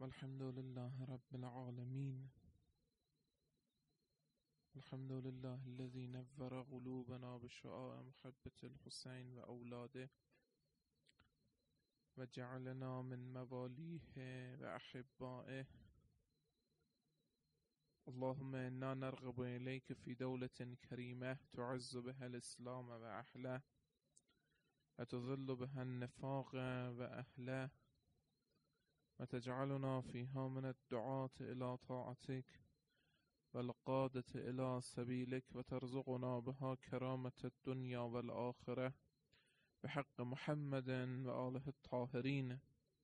والحمد لله رب العالمين. الحمد لله الذي نور قلوبنا بشعاع محبة الحسين وأولاده وجعلنا من مواليه وأحبائه. اللهم إنا نرغب إليك في دولة كريمة تعز بها الإسلام وأهله وتذل بها النفاق وأهله وتجعلنا فيها من الدعاة إلى طاعتك والقادة إلى سبيلك وترزقنا بها كرامة الدنيا والآخرة بحق محمد وآله الطاهرين.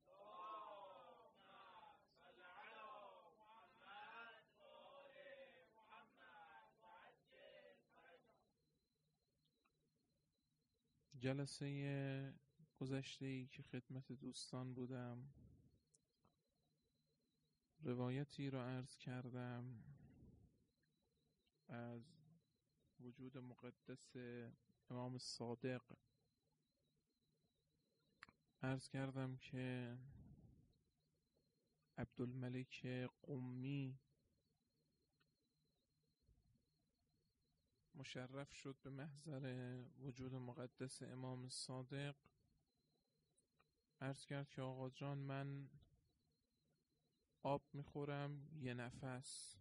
جلسه گذشته‌ای که خدمت دوستان بودم روایتی را عرض کردم از وجود مقدس امام صادق. عرض کردم که عبدالملک قمی مشرف شد به محضر وجود مقدس امام صادق. عرض کرد که آقا جان، من آب میخورم یه نفس،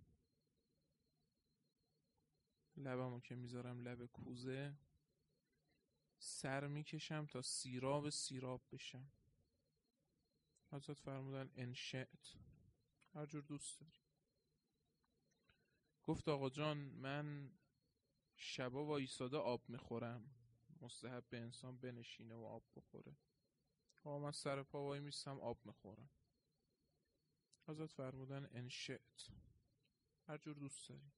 لبمو که میذارم لب کوزه، سر میکشم تا سیراب بشم. حضرت فرمودن ان شئت، هر جور دوست داری. گفت آقا جان، من شبا وایساده آب میخورم، مستحب به انسان بنشینه و آب بخوره. آقا من سر پا وای میستم آب میخورم. حضرت فرمودن ان شئت، هر جور دوست داری.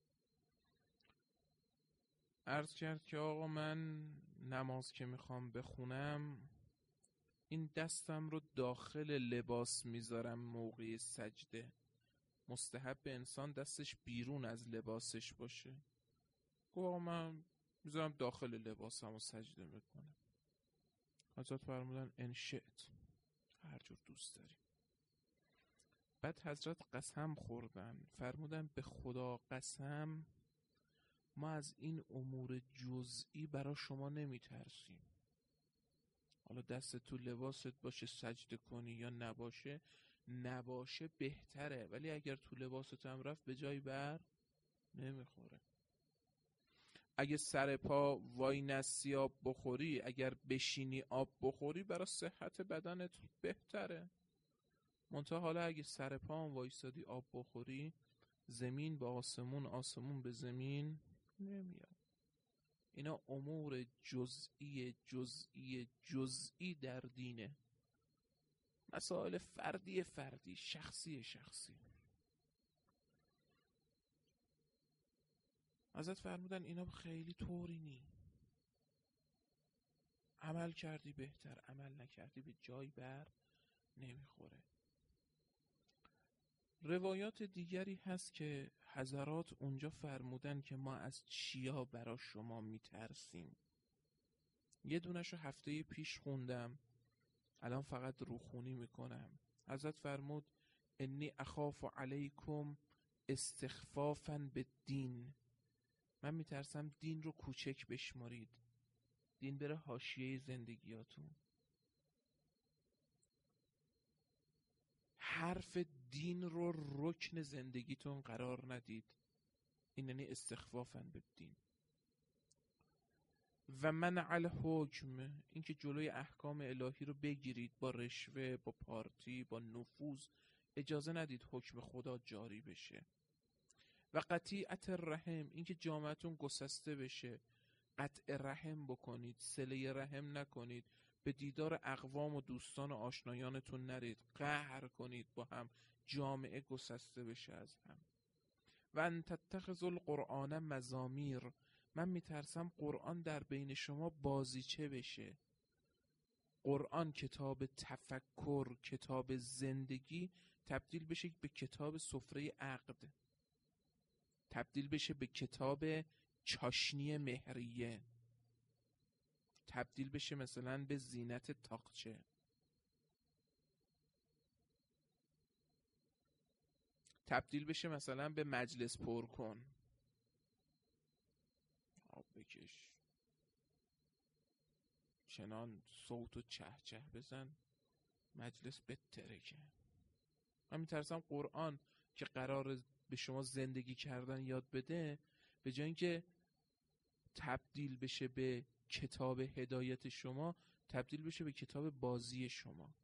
عرض کرد که آقا من نماز که میخوام بخونم این دستم رو داخل لباس میذارم موقع سجده، مستحب به انسان دستش بیرون از لباسش باشه. گفت آقا من میذارم داخل لباسم و سجده میکنم. حضرت فرمودن ان شئت، هر جور دوست داری. بعد حضرت قسم خوردن، فرمودن به خدا قسم ما از این امور جزئی برا شما نمیترسیم. حالا دست تو لباست باشه سجده کنی یا نباشه بهتره، ولی اگر تو لباست هم رفت به جای بر نمیخوره. اگه سر پا وای نستی آب بخوری، اگر بشینی آب بخوری برای صحت بدنت بهتره. منتها حالا اگه سر پا هم وایسادی آب بخوری، زمین به آسمون، آسمون به زمین نمیاد. اینا امور جزئی در دینه، مسائل فردی شخصی. حضرت فرمودن اینا خیلی طوری نی، عمل کردی بهتر، عمل نکردی به جای بر نمیخوره. روایات دیگری هست که حضرات اونجا فرمودن که ما از چیا برا شما میترسیم. یه دونشو هفته پیش خوندم، الان فقط روخونی میکنم. حضرت فرمود انی اخاف علیکم استخفافا بالدین، من میترسم دین رو کوچک بشمارید، دین بره حاشیه زندگیاتون، حرف دین رو رکن زندگیتون قرار ندید. این یعنی استخفافاً بالدین. و منع الحکم، این که جلوی احکام الهی رو بگیرید با رشوه، با پارتی، با نفوذ، اجازه ندید حکم خدا جاری بشه. و قطیعت الرحم، این که جامعتون گسسته بشه، قطع رحم بکنید، صله رحم نکنید، به دیدار اقوام و دوستان و آشنایانتون نرید، قهر کنید با هم، جامعه گسسته بشه از هم. و ان تتخذوا القرآن مزامیر، من میترسم قرآن در بین شما بازیچه بشه. قرآن کتاب تفکر، کتاب زندگی، تبدیل بشه به کتاب سفره عقد، تبدیل بشه به کتاب چاشنی مهریه، تبدیل بشه مثلا به زینت تاقچه. تبدیل بشه مثلا به مجلس پر کن، آب بکش، چنان صوت و چه چه بزن مجلس بترکه. من میترسم قرآن که قرار به شما زندگی کردن یاد بده، به جای اینکه تبدیل بشه به کتاب هدایت شما، تبدیل بشه به کتاب بازی شما.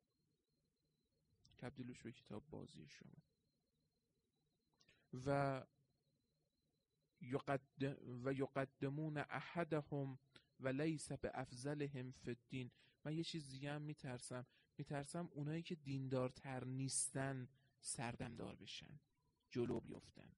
تبدیل بشه به کتاب بازی شما. و یقدمون احدهم و لیس بافضلهم فی الدین. من یه چیز دیگه هم میترسم اونایی که دیندارتر نیستن سردمدار بشن، جلو بیفتن.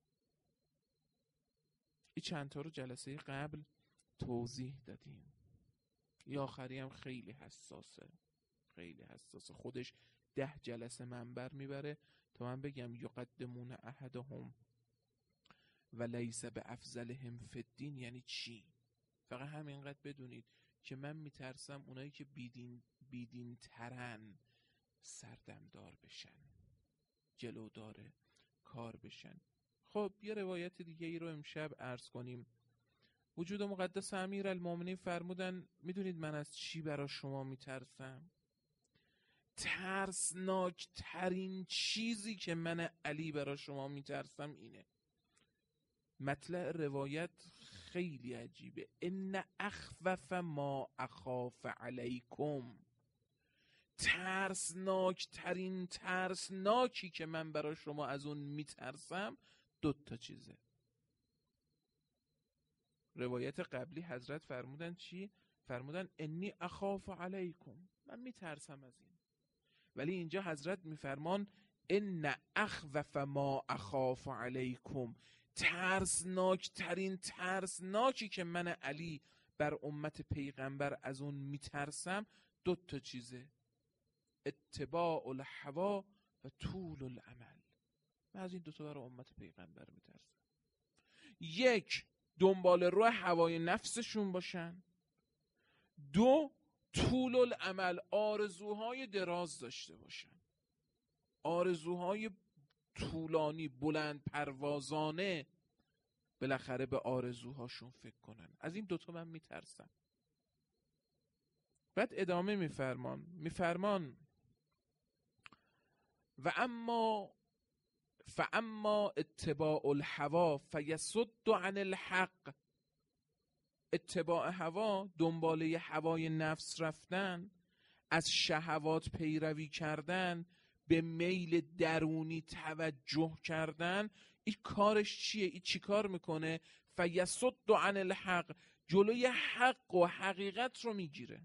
این چند تا رو جلسه قبل توضیح دادیم. این آخری هم خیلی حساسه، خیلی حساسه. خودش 10 جلسه منبر میبره تا من بگم یقدمون احدهم و لیس بافضلهم فی الدین یعنی چی. فقط همینقدر بدونید که من میترسم اونایی که بیدین ترن سردمدار بشن، جلودار کار بشن. خب یه روایت دیگه ای رو امشب عرض کنیم. وجود مقدس امیرالمومنین فرمودن میدونید من از چی برای شما میترسم؟ ترسناک ترین چیزی که من علی برای شما میترسم اینه. مطلع روایت خیلی عجیبه. ان اخوف ما اخاف علیکم. ترسناکی که من برای شما از اون میترسم 2 چیزه. روایت قبلی حضرت فرمودن چی؟ فرمودن انی اخاف علیکم، من میترسم از این. ولی اینجا حضرت میفرمان ان اخوف ما اخاف علیکم، ترسناکی که من علی بر امت پیغمبر از اون میترسم 2 چیزه. اتباع الهوا و طول الامل. من از این 2 برای امت پیغمبر میترسم. 1 دنبال رو هوای نفسشون باشن. 2 طول الامل، آرزوهای دراز داشته باشن، آرزوهای طولانی بلند پروازانه، بالاخره به آرزوهاشون فکر کنن. از این 2 من میترسم. بعد ادامه میفرمان و فاما اتباع الهوا فیصد عن الحق. اتباع هوا، دنباله هوای نفس رفتن، از شهوات پیروی کردن، به میل درونی توجه کردن، این کارش چیه؟ این چی کار میکنه؟ فیصد عن الحق، جلوی حق و حقیقت رو میگیره.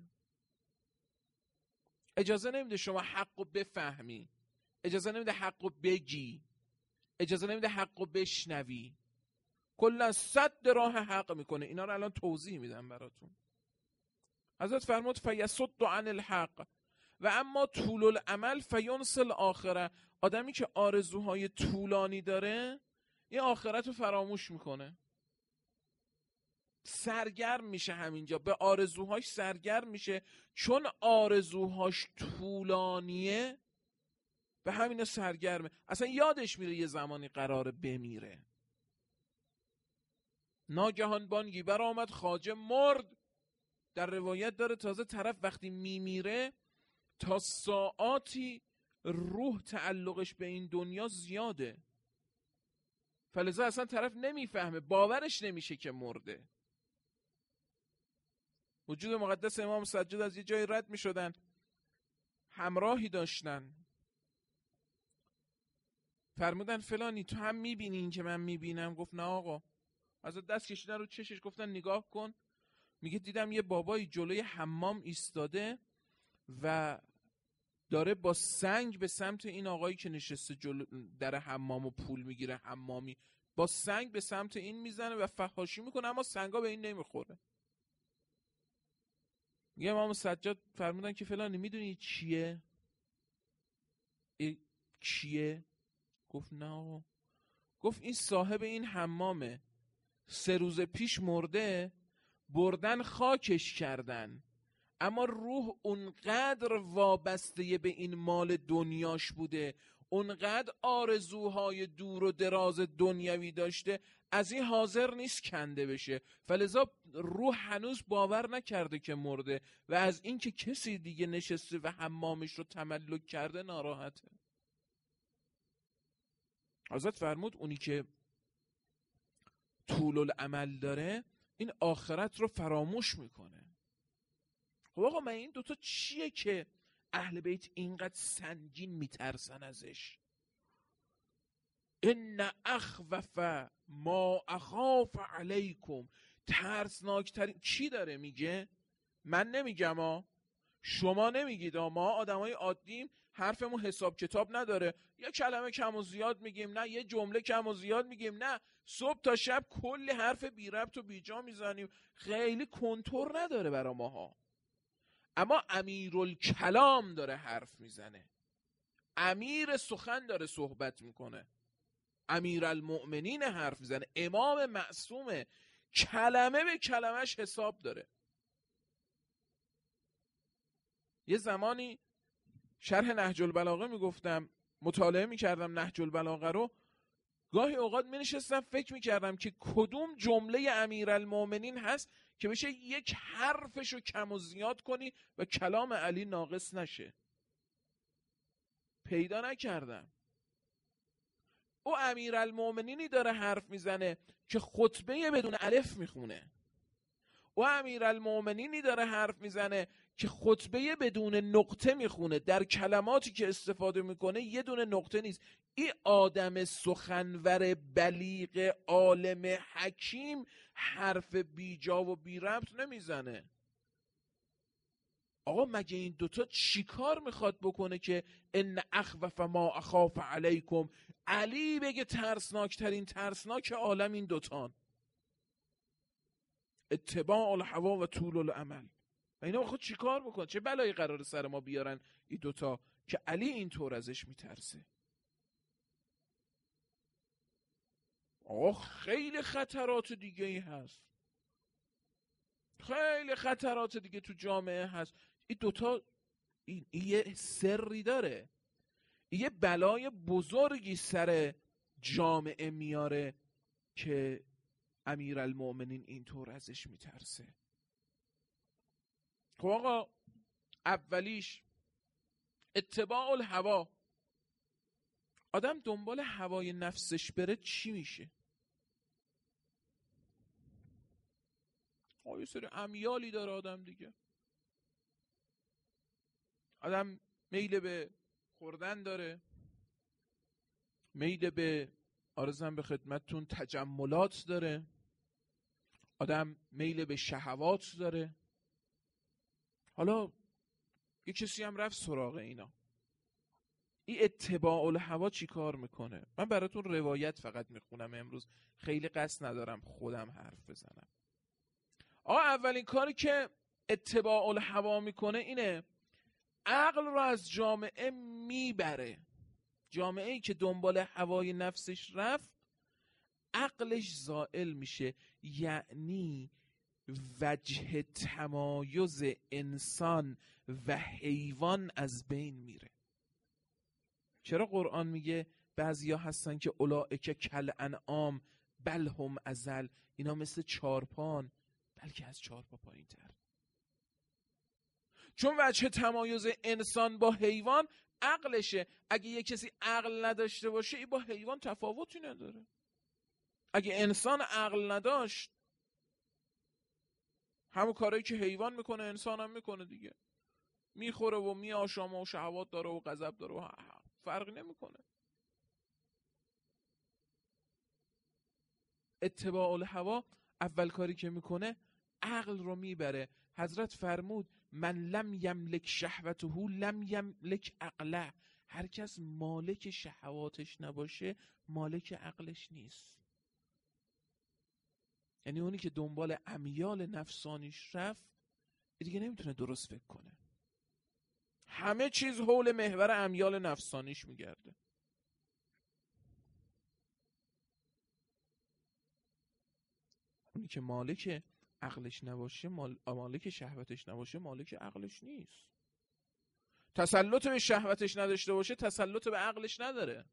اجازه نمیده شما حق رو بفهمی، اجازه نمیده حق رو بگی، اجازه نمیده حق رو بشنوی. کلا 100 راه حق میکنه. اینا رو الان توضیح میدم براتون. حضرت فرمود فیصد عن الحق و اما طول الامل فینسی الاخره. آدمی که آرزوهای طولانی داره این آخرت رو فراموش میکنه، سرگرم میشه، همینجا به آرزوهاش سرگرم میشه. چون آرزوهاش طولانیه به همین سرگرمه، اصلا یادش میره یه زمانی قراره بمیره. ناگهان بانگی برآمد خواجه مرد. در روایت داره تازه طرف وقتی میمیره تا ساعاتی روح تعلقش به این دنیا زیاده، فلذا اصلا طرف نمیفهمه، باورش نمیشه که مرده. وجود مقدس امام سجاد از یه جای رد میشدن، همراهی داشتن، فرمودن فلانی تو هم میبینی این که من میبینم؟ گفت نه آقا. از دست کشیدن رو چشش، گفتن نگاه کن. میگه دیدم یه بابایی جلوی حمام ایستاده و داره با سنگ به سمت این آقایی که نشسته جلو در حمام و پول میگیره، حمامی، با سنگ به سمت این میزنه و فحاشی میکنه، اما سنگا به این نمیخوره. یه امام سجاد فرمودن که فلانی میدونی چیه؟ چیه؟ گفت نه آقا. گفت این صاحب این حمامه، 3 روز پیش مرده، بردن خاکش کردن، اما روح اونقدر وابسته به این مال دنیاش بوده، اونقدر آرزوهای دور و دراز دنیوی داشته، از این حاضر نیست کنده بشه، فلذا روح هنوز باور نکرده که مرده و از این که کسی دیگه نشسته و حمامش رو تملک کرده ناراحته. حضرت فرمود اونی که طول العمل داره این آخرت رو فراموش میکنه. خب آقا من این دوتا چیه که اهل بیت اینقدر سنگین میترسن ازش؟ ان اخوف ما اخاف علیکم، ترسناکترین چی داره میگه؟ من نمیگم شما نمیگید ما آدمای عادیم حرفمون حساب کتاب نداره، یه کلمه کم و زیاد میگیم، نه یه جمله کم و زیاد میگیم، نه صبح تا شب کلی حرف بی ربط و بی جا میزنیم، خیلی کنتور نداره برا ماها. اما امیرالکلام داره حرف میزنه، امیر سخن داره صحبت میکنه، امیرالمؤمنین حرف میزنه، امام معصومه، کلمه به کلمش حساب داره. یه زمانی شرح نهج البلاغه میگفتم، مطالعه میکردم نهج البلاغه رو، گاهی اوقات مینشستم فکر میکردم که کدوم جمله امیرالمؤمنین هست که بشه یک حرفشو کم و زیاد کنی و کلام علی ناقص نشه. پیدا نکردم. او امیرالمؤمنینی داره حرف میزنه که خطبه بدون الف میخونه، او امیرالمؤمنینی داره حرف میزنه که خطبه بدون نقطه میخونه، در کلماتی که استفاده میکنه یه دونه نقطه نیست. این آدم سخنور بلیغ عالم حکیم حرف بیجا و بی ربط نمیزنه. آقا مگه این دوتا چی کار میخواد بکنه که ان اخوف ما اخاف علیکم، علی بگه ترسناکترین ترسناک عالم این دوتان، اتباع الهوا و طول الامل. و اینا خود چی کار بکنه؟ چه بلایی قرار سر ما بیارن این دوتا که علی اینطور ازش میترسه؟ آقا خیلی خطرات دیگه ای هست، خیلی خطرات دیگه تو جامعه هست. این دوتا این یه سری داره، یه بلای بزرگی سر جامعه میاره که امیرالمؤمنین اینطور ازش میترسه. خب آقا اولیش اتباع الهوا. آدم دنبال هوای نفسش بره چی میشه؟ یه سری امیالی داره آدم دیگه. آدم میل به خوردن داره، میل به عرضم به خدمتتون تجملات داره، آدم میل به شهوات داره. حالا یه کسی هم رفت سراغ اینا. این اتباع الهوا چی کار میکنه؟ من براتون روایت فقط میخونم امروز، خیلی قصد ندارم خودم حرف بزنم. اولین کاری که اتباع الهوا میکنه اینه عقل رو از جامعه میبره. جامعه ای که دنبال هوای نفسش رفت عقلش زائل میشه، یعنی وجه تمایز انسان و حیوان از بین میره. چرا قرآن میگه بعضیا هستن که اولئک کالانعام بل هم اضل، اینا مثل چارپان بلکه از چارپا پایین تر. چون وجه تمایز انسان با حیوان عقلشه. اگه یه کسی عقل نداشته باشه این با حیوان تفاوتی نداره. اگه انسان عقل نداشت همون کارهایی که حیوان میکنه انسان هم میکنه دیگه، میخوره و میآشامه و شهوات داره و غضب داره و فرقی نمیکنه. اتباع الهوا اول کاری که میکنه عقل رو میبره. حضرت فرمود من لم یملک شهوته لم یملک عقله. هر کس مالک شهواتش نباشه مالک عقلش نیست. یعنی اونی که دنبال امیال نفسانیش رفت دیگه نمیتونه درست فکر کنه، همه چیز حول محور امیال نفسانیش میگرده. اونی که مالک عقلش نباشه، مالک شهوتش نباشه، مالک عقلش نیست. تسلط به شهوتش نداشته باشه تسلط به عقلش نداره.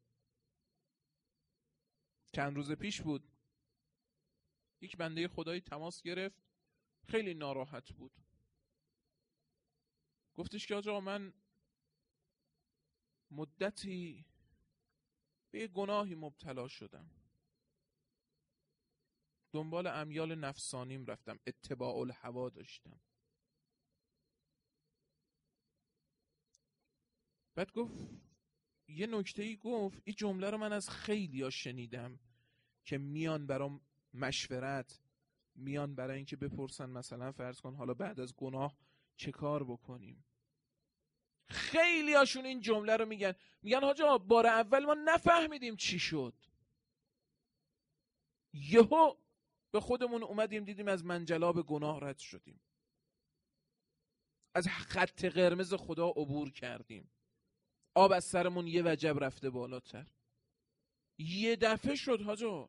چند روز پیش بود یک بنده خدایی تماس گرفت، خیلی ناراحت بود. گفتش که آقا من مدتی به گناهی مبتلا شدم، دنبال امیال نفسانیم رفتم، اتباع الهوا داشتم. بعد گفت یه نکته‌ای گفت، این جمله رو من از خیلیا شنیدم که میان برام مشورت، میان برای اینکه بپرسن مثلا فرض کن حالا بعد از گناه چه کار بکنیم. خیلی هاشون این جمله رو میگن حاجی بار اول ما نفهمیدیم چی شد، یهو به خودمون اومدیم دیدیم از منجلاب گناه رد شدیم، از خط قرمز خدا عبور کردیم، آب از سرمون یه وجب رفته بالاتر. یه دفعه شد حاجی.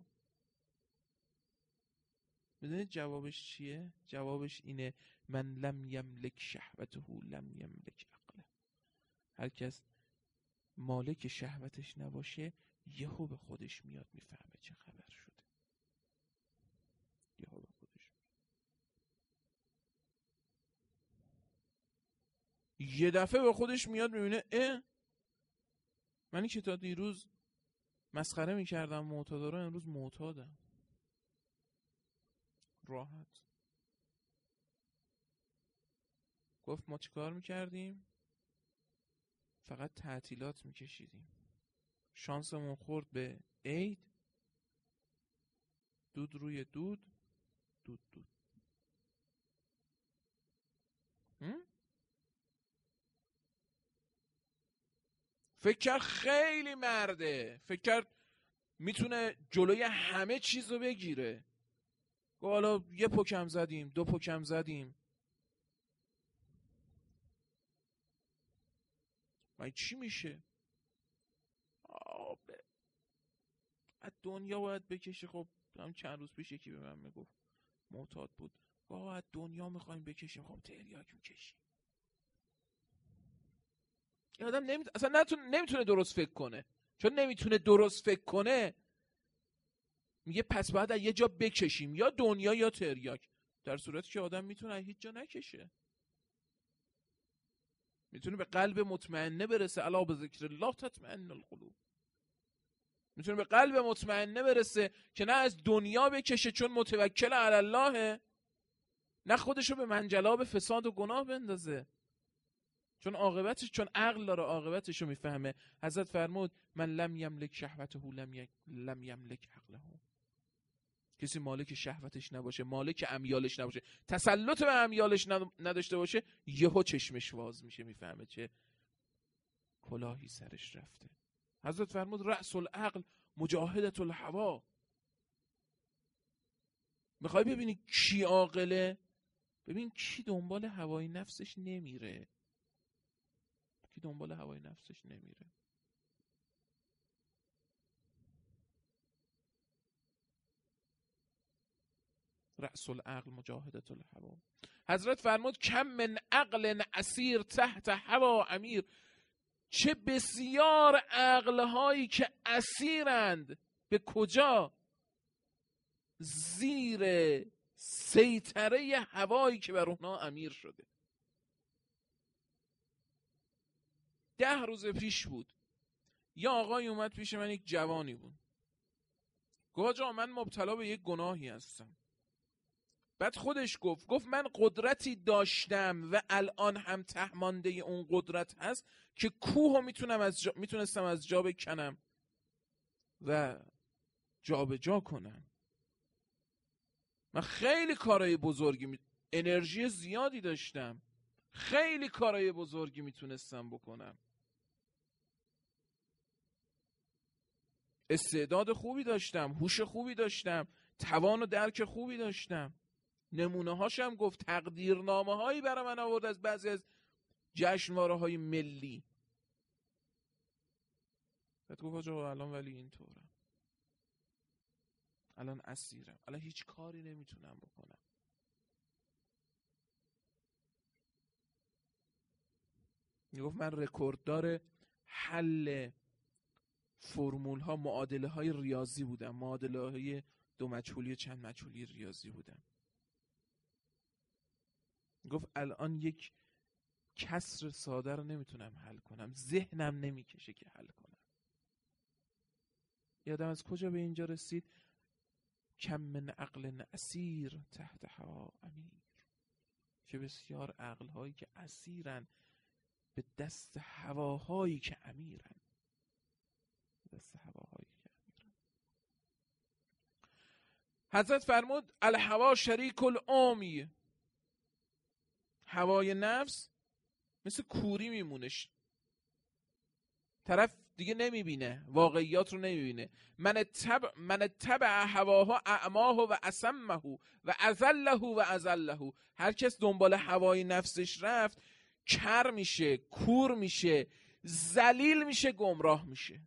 میدونید جوابش چیه؟ جوابش اینه من لم یملک شهوته لم یملک عقله. هر کس مالک شهوتش نباشه یهو به خودش میاد میفهمه چه خبر شده. یهو به خودش یه دفعه به خودش میاد میبینه منی که تا دیروز مسخره میکردم معتادا رو امروز معتادم. راحت. گفت ما چیکار میکردیم؟ فقط تعطیلات میکشیدیم، شانسمون خورد به عید، دود روی دود، دود دود. فکر کرد خیلی مرده، فکر کرد میتونه جلوی همه چیز رو بگیره. گفت حالا یه پکم زدیم، 2 پکم زدیم، من چی میشه؟ از دنیا باید بکشی. خب هم چند روز پیش یکی به من میگفت معتاد بود، از دنیا میخوایم بکشیم، خب تریاک میکشیم. این آدم اصلا نمیتونه درست فکر کنه. چون نمیتونه درست فکر کنه میگه پس باید از یه جا بکشیم، یا دنیا یا تریاک، در صورتی که آدم میتونه از هیچ جا نکشه. میتونه به قلب مطمئنه برسه، الا بذکر الله تطمئن القلوب. میتونه به قلب مطمئنه برسه که نه از دنیا بکشه چون متوکل علی الله، نه خودشو به منجلاب فساد و گناه بندازه چون عقل داره، عاقبتشو میفهمه. حضرت فرمود من لم یملک شهوته لم یملک عقله. کسی مالک شهوتش نباشه، مالک امیالش نباشه، تسلط به امیالش نداشته باشه، یهو چشمش واز میشه، میفهمه چه کلاهی سرش رفته. حضرت فرمود رأس العقل مجاهدة الهوا. میخوای ببینی کی عاقله؟ ببین کی دنبال هوای نفسش نمیره، کی دنبال هوای نفسش نمیره. رأس العقل مجاهدة الهوا. حضرت فرمود کم من عقل اسیر تحت هوا امیر. چه بسیار عقلهایی که اسیرند به کجا؟ زیر سیطره هوایی که بر اونها امیر شده. 10 روز پیش بود یه آقای اومد پیش من، یک جوانی بود، گفت آقا من مبتلا به یک گناهی هستم. بعد خودش گفت من قدرتی داشتم و الان هم ته مانده اون قدرت هست که کوه میتونستم از جا بکنم و جا به جا کنم. من خیلی کارهای بزرگی انرژی زیادی داشتم، خیلی کارهای بزرگی میتونستم بکنم، استعداد خوبی داشتم، هوش خوبی داشتم، توان و درک خوبی داشتم. نمونه هاشم گفت، تقدیرنامه هایی برای من آورد از بعضی از جشنواره های ملی. بعد گفت آقا الان ولی اینطورم، الان اسیرم، الان هیچ کاری نمیتونم بکنم. میگفت من رکورددار حل فرمول ها، معادله های ریاضی بودم، معادله های دو مجهولی و چند مجهولی ریاضی بودم. گفت الان یک کسر ساده رو نمیتونم حل کنم، ذهنم نمیکشه که حل کنم. یادم از کجا به اینجا رسید؟ کم من عقل اسیر تحت هوا امیر. چه بسیار عقل هایی که اسیرن به دست هواهایی که امیرن. دست هواهایی که امیرن. حضرت فرمود الهوا شریک العمی. هوای نفس مثل کوری میمونش، طرف دیگه نمیبینه، واقعیات رو نمیبینه. من تبع هواها اعماه و اسمه و اذله. هر کس دنبال هوای نفسش رفت کر میشه، کور میشه، ذلیل میشه، گمراه میشه.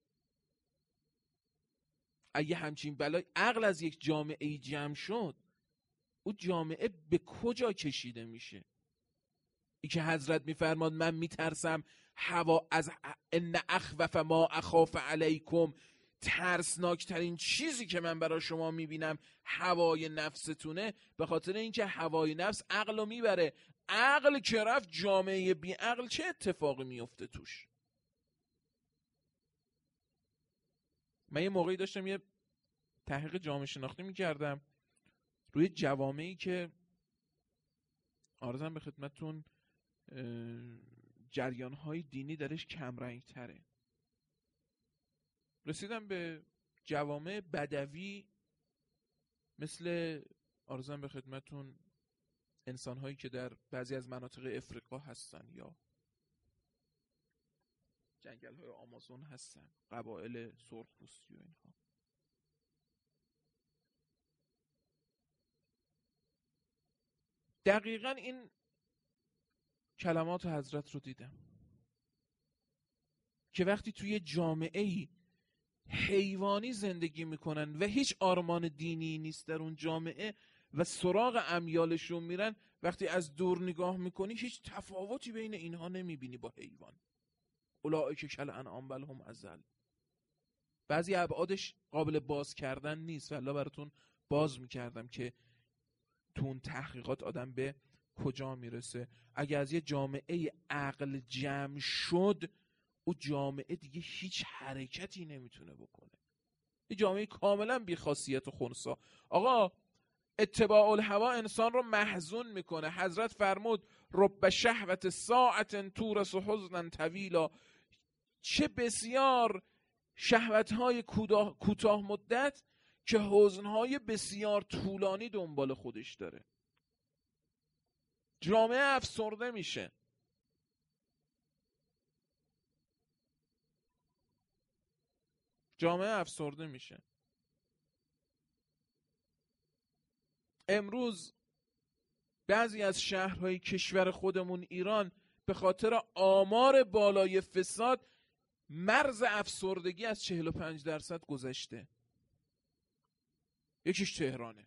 اگه همچین بلای عقل از یک جامعه جمع شد، او جامعه به کجا کشیده میشه؟ ای که حضرت میفرماد من میترسم هوا از ان اخوف ما اخاف علیکم، ترسناکترین چیزی که من برای شما میبینم هوای نفستونه. به خاطر اینکه هوای نفس عقل رو میبره. عقل که رفت، جامعه بی عقل چه اتفاقی میفته توش؟ من یه موقعی داشتم یه تحقیق جامعه شناختی میکردم روی جوامعی که عرضم به خدمتتون جریان‌های دینی درش کمرنگ تره. رسیدم به جوامع بدوی مثل عرضم به خدمتتون انسان‌هایی که در بعضی از مناطق افریقا هستن یا جنگل‌های آمازون هستن، قبایل سرخپوستی و اینها. دقیقاً این کلمات حضرت رو دیدم که وقتی توی جامعه‌ای حیوانی زندگی میکنن و هیچ آرمان دینی نیست در اون جامعه و سراغ امیالشون میرن، وقتی از دور نگاه میکنی هیچ تفاوتی بین اینها نمیبینی با حیوان. اولئک کالانعام بل هم اضل. بعضی ابعادش قابل باز کردن نیست، والله براتون باز میکردم که تو اون تحقیقات آدم به کجا میرسه. اگه از یه جامعه عقل جمع شد، او جامعه دیگه هیچ حرکتی نمیتونه بکنه. یه جامعه کاملا بی خاصیت و خنثی. آقا اتباع الهوا انسان رو محزون میکنه. حضرت فرمود رب شهوت ساعت تورث حزنا طویلا. چه بسیار شهوت‌های کوتاه مدت که حزن‌های بسیار طولانی دنبال خودش داره. جامعه افسرده میشه. جامعه افسرده میشه. امروز بعضی از شهرهای کشور خودمون ایران به خاطر آمار بالای فساد مرز افسردگی از 45% گذشته. یکیش تهرانه.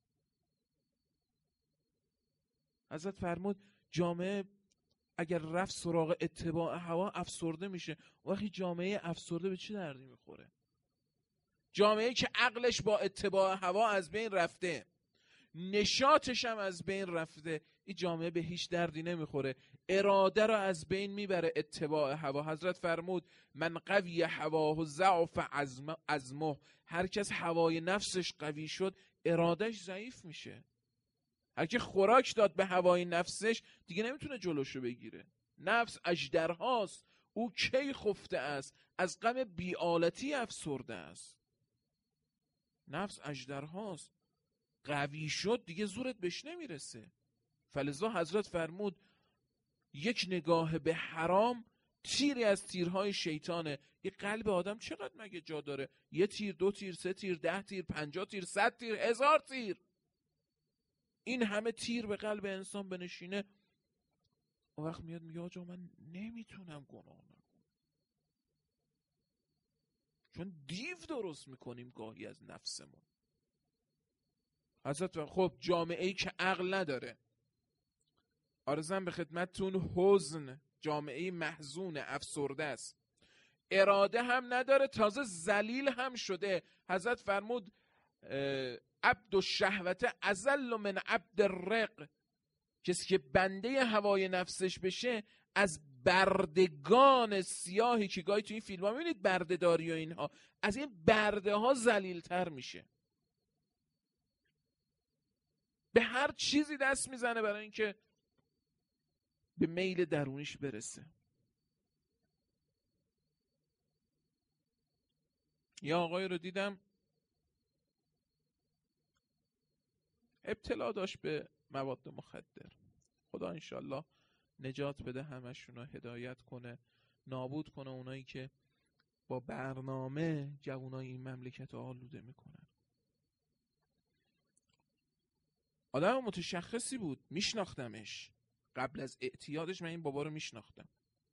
حضرت فرمود جامعه اگر رفت سراغ اتباع هوا افسرده میشه. وقتی جامعه افسرده به چه دردی میخوره؟ جامعه که عقلش با اتباع هوا از بین رفته، نشاطش هم از بین رفته، این جامعه به هیچ دردی نمیخوره. اراده رو از بین میبره اتباع هوا. حضرت فرمود من قوی هواه ضعف عزمه. هر کس هوای نفسش قوی شد ارادهش ضعیف میشه. هر کی خوراک داد به هوای نفسش دیگه نمیتونه جلوشو بگیره. نفس اژدرهاست، او کی خفته است، از غم بی‌آلتی افسرده است. نفس اژدرهاست، قوی شد دیگه زورت بهش نمیرسه. فلذا حضرت فرمود یک نگاه به حرام تیری از تیرهای شیطانه. یه قلب آدم چقدر مگه جا داره؟ یه تیر، 2 تیر، 3 تیر، 10 تیر، 50 تیر، 100 تیر، 1000 تیر. این همه تیر به قلب انسان بنشینه، اون وقت میاد میگه آجا من نمیتونم گناه نکنم. چون دیو درست میکنیم گاهی از نفسمون. حضرت خب جامعه‌ای که عقل نداره، عرضم به خدمتتون حزن جامعه محزون، افسرده است. اراده هم نداره، تازه ذلیل هم شده. حضرت فرمود عبد الشهوت اذل من عبد الرق. کسی که بنده هوای نفسش بشه از بردگان سیاهی که گاهی تو این فیلم ها میبینید بردهداری و اینها، از این برده ها ذلیل‌تر میشه. به هر چیزی دست میزنه برای اینکه به میل درونیش برسه. یا آقای رو دیدم ابتلا داشت به مواد مخدر. خدا انشالله نجات بده همشون رو، هدایت کنه، نابود کنه اونایی که با برنامه جوانای این مملکت رو آلوده میکنن. آدم متشخصی بود، میشناختمش قبل از اعتیادش. من این بابا رو میشناختم،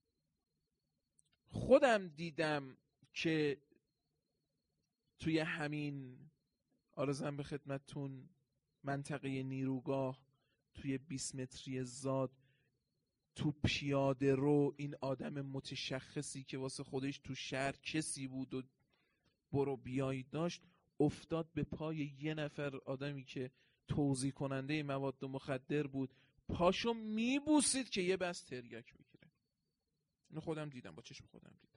خودم دیدم که توی همین آرزم به خدمتتون منطقه نیروگاه توی 20 متری زاد تو پیاده رو این آدم متشخصی که واسه خودش تو شهر کسی بود و برو بیایی داشت، افتاد به پای یه نفر آدمی که توزیع کننده مواد مخدر بود، پاشو میبوسید که یه بس تریاک بگیره. اینو خودم دیدم، با چشم خودم دیدم.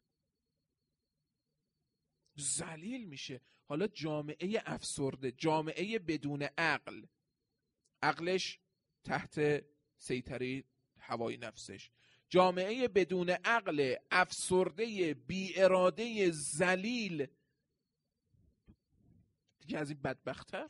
ذلیل میشه. حالا جامعه افسرده، جامعه بدون عقل، عقلش تحت سیطره هوای نفسش، جامعه بدون عقل، افسرده، بی اراده، ذلیل، دیگه از این بدبخت‌تر.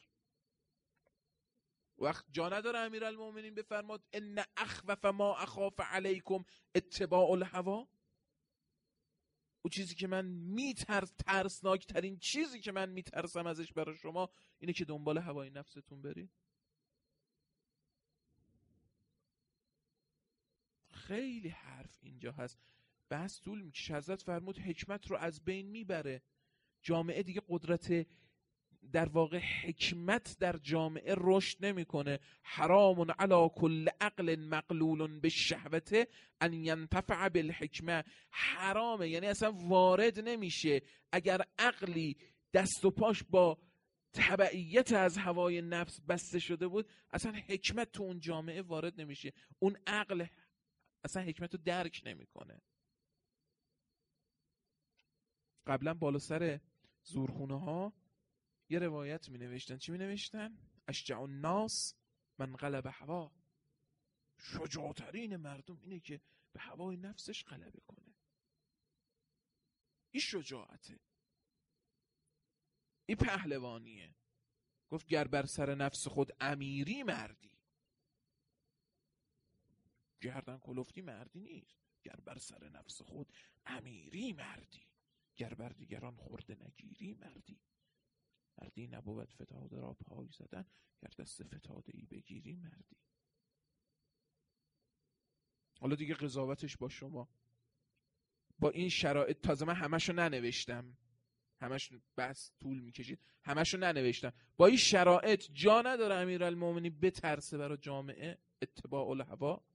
وقت جا نداره امیرالمومنین بفرماد ان اخوف ما اخاف علیکم اتباع الهوا. اون چیزی که من ترسناک ترین چیزی که من میترسم ازش برای شما اینه که دنبال هوای نفستون برید. خیلی حرف اینجا هست، بحث طول میکشه. حضرت فرمود حکمت رو از بین میبره. جامعه دیگه قدرت، در واقع حکمت در جامعه رشد نمیکنه. حرام علی کل عقل مقلول بالشهوة ان ینتفع بالحکمه. حرامه، یعنی اصلا وارد نمیشه. اگر عقلی دست و پاش با تبعیت از هوای نفس بسته شده بود، اصلا حکمت تو اون جامعه وارد نمیشه. اون عقل اصلا حکمت رو درک نمیکنه. قبلا بالا سر زورخونه ها یه روایت می نوشتن. چی می نوشتن؟ اشجع الناس من غلب هوا. شجاعترین مردم اینه که به هوای نفسش غلبه کنه. این شجاعته، این پهلوانیه. گفت گر بر سر نفس خود امیری مردی. گردن کلفتی مردی نیست. گر بر سر نفس خود امیری مردی، گر بر دیگران خورده نگیری مردی. مردی نبود فتاده را پای زدن، گر دست فتاده ای بگیری مردی. حالا دیگه قضاوتش با شما. با این شرایط، تازه من همشو ننوشتم، همش بس طول میکشید، همشو ننوشتم. با این شرایط جا نداره امیرالمومنین بترسه برای جامعه اتباع الهوا؟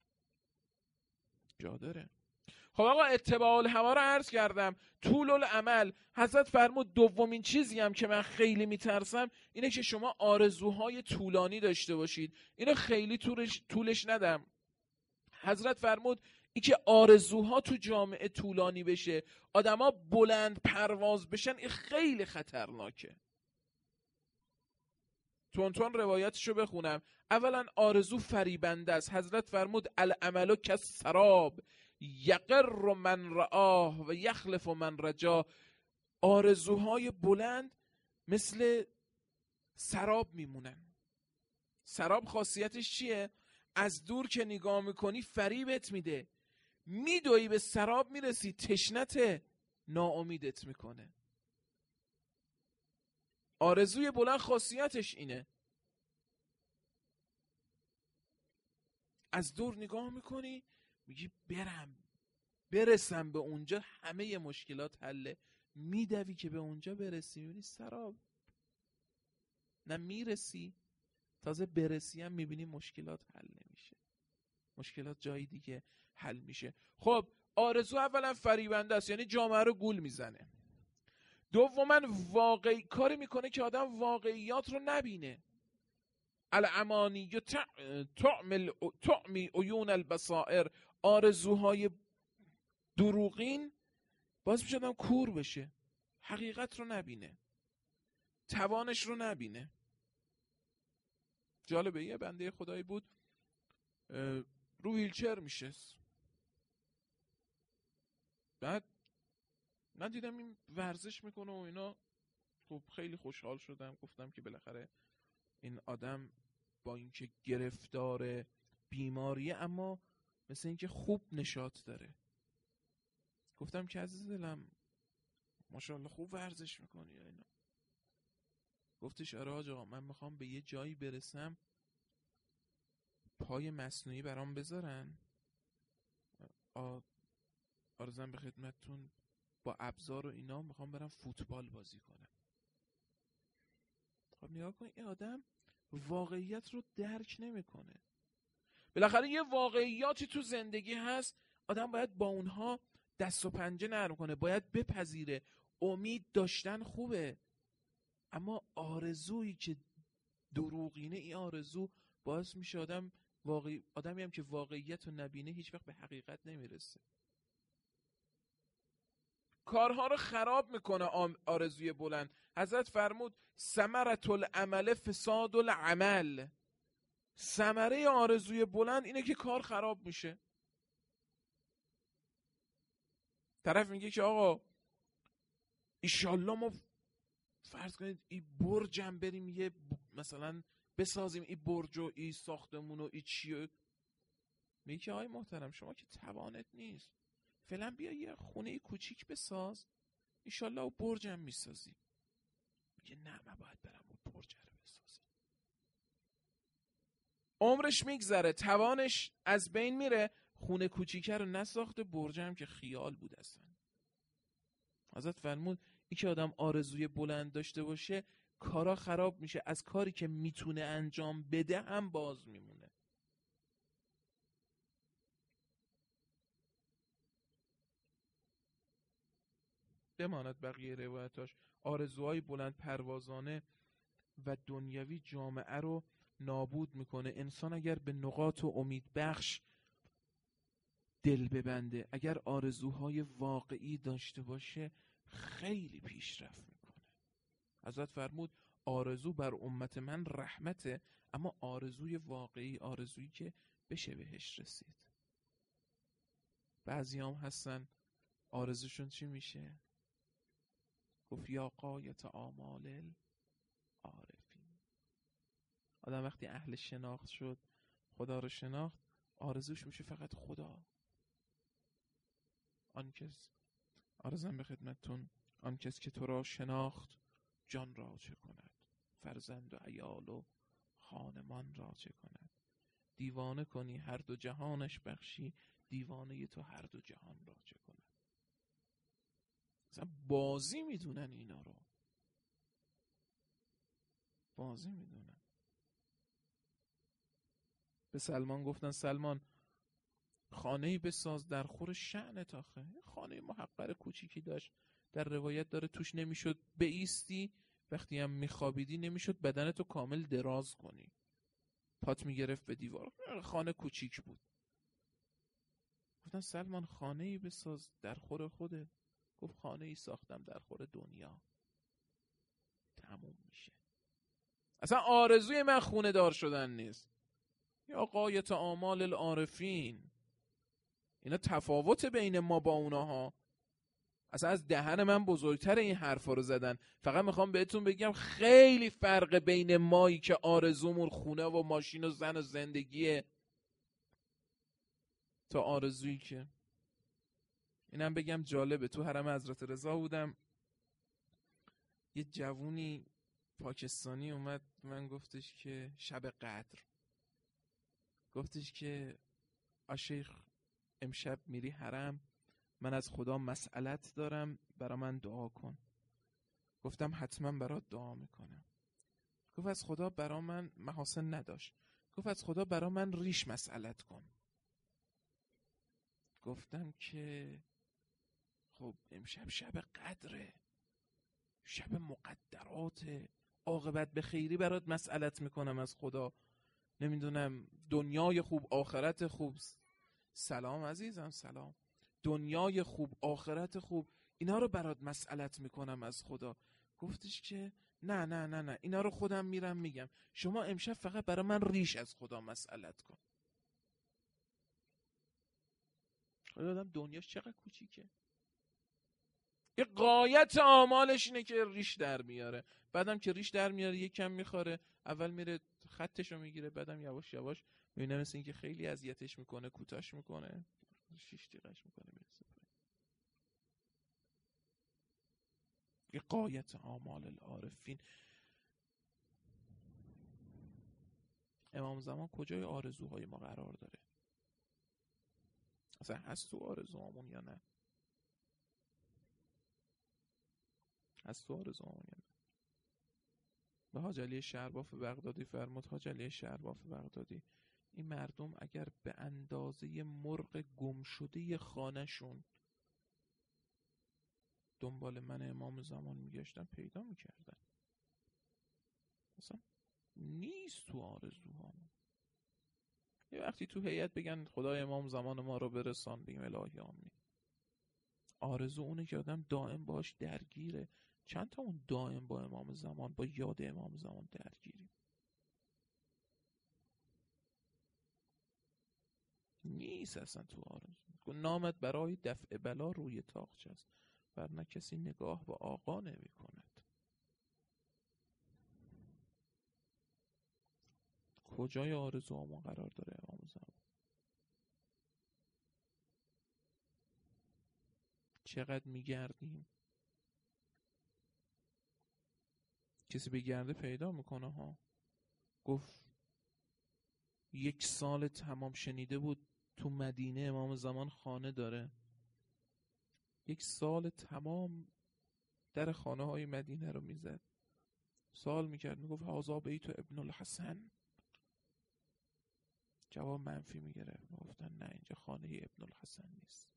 جا داره. خب آقا اتباع الهوا رو عرض کردم. طول العمل، حضرت فرمود دومین چیزی هم که من خیلی میترسم اینه که شما آرزوهای طولانی داشته باشید. اینو خیلی طولش ندم. حضرت فرمود این که آرزوها تو جامعه طولانی بشه، آدما بلند پرواز بشن، این خیلی خطرناکه. تونتون روایتشو بخونم. اولا آرزو فریبنده است. حضرت فرمود العمل کالسراب یقر من رآه و یخلف من رجا. آرزوهای بلند مثل سراب میمونن. سراب خاصیتش چیه؟ از دور که نگاه میکنی فریبت میده، میدوی به سراب میرسی، تشنت ناامیدت میکنه. آرزوی بلند خاصیتش اینه، از دور نگاه میکنی میگی برسم به اونجا همه مشکلات حله. میدوی که به اونجا برسی میبینی سراب. نه میرسی، تازه برسی هم میبینی مشکلات حل نمیشه، مشکلات جایی دیگه حل میشه. خب آرزو اولا فریبنده است، یعنی جامعه رو گول میزنه. دوما واقعی کاری میکنه که آدم واقعیات رو نبینه. الامانی تعمی عیون البصائر، آرزوهای دروغین باز میشه آدم کور بشه، حقیقت رو نبینه، توانش رو نبینه. جالبه یه بنده خدایی بود رو ویلچر میشست، بعد من دیدم این ورزش میکنه و اینا، خب خیلی خوشحال شدم. گفتم که بالاخره این آدم با اینکه گرفتار بیماریه اما مثل اینکه خوب نشاط داره. گفتم که عزیز دلم ماشاءالله خوب ورزش میکنی یا اینا. گفتش آره حاج آقا، من میخوام به یه جایی برسم پای مصنوعی برام بذارن، آرزوام به خدمتتون با ابزار و اینا میخوام برم فوتبال بازی کنم. خب نگاه کن، این آدم واقعیت رو درک نمیکنه. بالاخره یه واقعیاتی تو زندگی هست، آدم باید با اونها دست و پنجه نرم کنه، باید بپذیره. امید داشتن خوبه، اما آرزویی که دروغینه، این آرزو باعث میشه آدمی هم که واقعیت رو نبینه هیچ وقت به حقیقت نمیرسه. کارها رو خراب میکنه آرزوی بلند. حضرت فرمود ثمرة العمل فساد العمل. ثمره آرزوی بلند اینه که کار خراب میشه. طرف میگه که آقا ایشالله ما فرض کنید این برجم بریم یه مثلا بسازیم، این برج و این ساختمون و این چیه. میگه که آقای محترم شما که توانت نیست، فعلا بیا یه خونه کوچیک بساز، ایشالله و برجم میسازی. میگه نه من باید برم و برج رو بسازم. عمرش میگذره، توانش از بین میره، خونه کوچیکه رو نساخته، برجم که خیال بود اصلا. حضرت فرمود این که آدم آرزوی بلند داشته باشه کارا خراب میشه، از کاری که میتونه انجام بده هم باز میمونه. بماند بقیه روایتاش. آرزوهای بلند پروازانه و دنیوی جامعه رو نابود میکنه. انسان اگر به نقاط و امید بخش دل ببنده، اگر آرزوهای واقعی داشته باشه خیلی پیشرفت میکنه. حضرت فرمود آرزو بر امت من رحمته، اما آرزوی واقعی، آرزویی که بشه بهش رسید. بعضی هم هستن آرزوشون چی میشه؟ گفت یا غایت آمال العارفین. آدم وقتی اهل شناخت شد، خدا رو شناخت، آرزوش میشه فقط خدا. آن کس، آرزوام به خدمتتون، آن کس که تو را شناخت جان را چه کند، فرزند و عیال و خانمان را چه کند. دیوانه کنی هر دو جهانش بخشی، دیوانه تو هر دو جهان را چه کند. مثلا بازی میدونن اینا رو، بازی میدونن. به سلمان گفتن سلمان خانه‌ای بساز در خور شأنت. آخه خانه محقر کوچیکی داشت، در روایت داره توش نمیشد بایستی، وقتی هم میخوابیدی نمیشد بدنتو کامل دراز کنی، پات میگرفت به دیوار. خانه کوچیک بود. گفتن سلمان خانه‌ای بساز در خور خودت. گفت خانه‌ای ساختم در خور دنیا، تموم میشه. اصلا آرزوی من خونه دار شدن نیست. یا غایت آمال العارفین. اینا تفاوت بین ما با اوناها. اصلا از دهن من بزرگتر این حرفا رو زدن. فقط میخوام بهتون بگم خیلی فرق بین مایی که آرزومون خونه و ماشین و زن و زندگیه تا آرزویی که، اینم بگم جالبه، تو حرم حضرت رضا بودم، یه جوونی پاکستانی اومد من گفتش که شب قدر، گفتش که آشیخ امشب میری حرم، من از خدا مسئلت دارم، برا من دعا کن. گفتم حتما برات دعا میکنم. گفت از خدا برا من، محاسن نداشت، گفت از خدا برا من ریش مسئلت کن. گفتم که خب امشب شب قدره، شب مقدراته، عاقبت به خیری برات مسئلت میکنم از خدا، نمیدونم دنیای خوب آخرت خوب. سلام عزیزم، سلام. دنیای خوب آخرت خوب، اینا رو برات مسئلت میکنم از خدا. گفتش که نه نه نه نه، اینا رو خودم میرم میگم، شما امشب فقط برای من ریش از خدا مسئلت کن. آدم دنیاش چقدر کوچیکه. یه غایت آمالش اینه که ریش در میاره، بعدم که ریش در میاره یک کم میخوره، اول میره خطشو میگیره، بعدم یواش یواش میبینه مثل این که خیلی اذیتش میکنه، کوتاش میکنه، شیش دیقش میکنه، میرسه یه غایت آمال العارفین. امام زمان کجای آرزوهای ما قرار داره؟ اصلا هست تو آرزوهامون یا نه؟ هست تو آرزوهامون یا نه؟ به حاج علی شرباف بغدادی فرمود، حاج علی شرباف بغدادی، این مردم اگر به اندازه مرغ گم شده خانه‌شون دنبال من امام زمان میگشتن پیدا میکردن. اصلا نیست تو آرزوهامون. یه وقتی تو هیئت بگن خدای امام زمان ما رو برسان، بگیم الهی آمین. آرزو اونه که آدم دائم باش درگیره. چند تا اون دائم با امام زمان، با یاد امام زمان درگیریم؟ نیست اصلا تو آرزو. نامت برای دفع بلا روی تاقچه است، ورنه کسی نگاه به آقا نمی کند. کجای آرزوامون قرار داره امام زمان؟ چقدر میگردیم؟ کسی بگرده پیدا میکنه ها. گفت 1 سال تمام شنیده بود تو مدینه امام زمان خانه داره. 1 سال تمام در خانه های مدینه رو میزد، سوال میکرد، میگفت هازا بیت ابن الحسن. جواب منفی میگرفت، میگفتن نه اینجا خانه ابن الحسن نیست.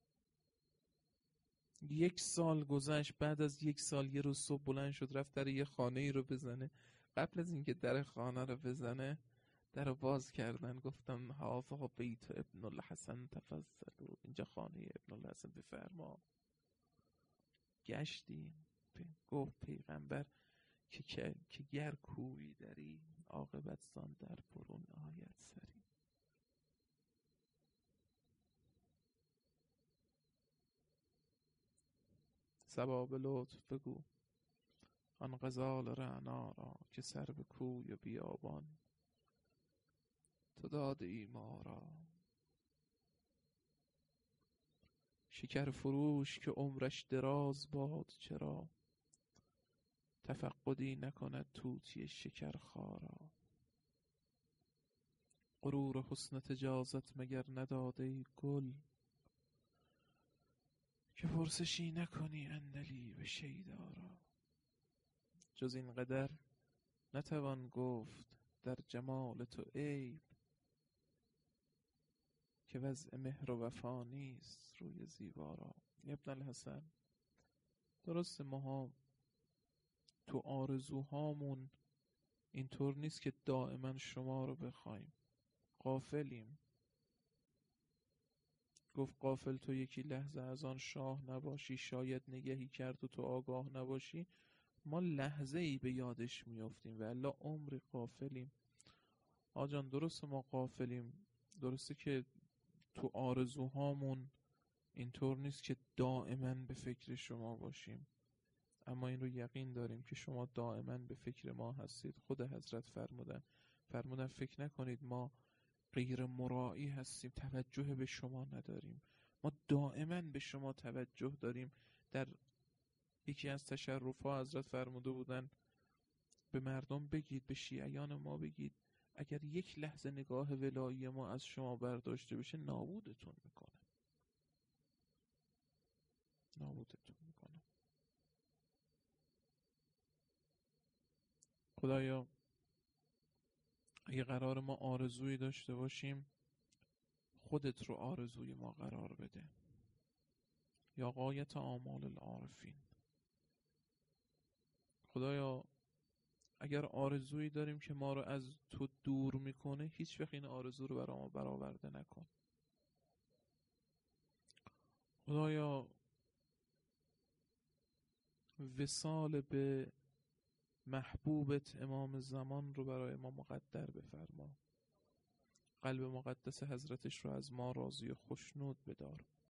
1 سال گذشت، بعد از 1 سال یه روز صبح بلند شد رفت در یه خانه ای رو بزنه. قبل از اینکه در خانه رو بزنه در رو باز کردن، گفتن هازا بیت ابن الحسن تفضلوا، اینجا خانه ابن الحسن بفرما. گشتیم، گفت پیغمبر که گر کوی داری، عاقبت زان در برون آید سری. سباب لطف بگو آن غزال رعنا را، که سر به کوی و بیابان تو داده ای ما را. شکر فروش که عمرش دراز باد، چرا تفقدی نکند طوطی شکرخارا. غرور حسن تجازت مگر نداده ای گل، که پرسشی نکنی عندلیب شیدا را. جز این قدر نتوان گفت در جمال تو عیب، که وضع مهر و وفا نیست روی زیبا را. ابن الحسن، درسته ماها تو آرزوهامون اینطور نیست که دائما شما رو بخوایم، غافلیم. گفت غافل تو یکی لحظه از آن شاه نباشی، شاید نگهی کرد و تو آگاه نباشی. ما لحظه ای به یادش میافتیم و الا عمری غافلیم. آجان درسته ما غافلیم، درسته که تو آرزوهامون اینطور نیست که دائما به فکر شما باشیم، اما این رو یقین داریم که شما دائما به فکر ما هستید. خود حضرت فرمودن فکر نکنید ما غیر مراعی هستیم، توجه به شما نداریم، ما دائما به شما توجه داریم. در یکی از تشرف‌ها حضرت فرموده بودن به مردم بگید، به شیعیان ما بگید، اگر 1 لحظه نگاه ولایی ما از شما برداشته بشه نابودتون میکنه، نابودتون میکنه. خدایا اگه قرار ما آرزویی داشته باشیم، خودت رو آرزوی ما قرار بده. یا غایت آمال العارفین. خدایا اگر آرزویی داریم که ما رو از تو دور میکنه، هیچ وقت این آرزو رو برای ما برآورده نکن. خدایا وصال به محبوبت امام زمان رو برای ما مقدر بفرما. قلب مقدس حضرتش رو از ما راضی و خوشنود بدار.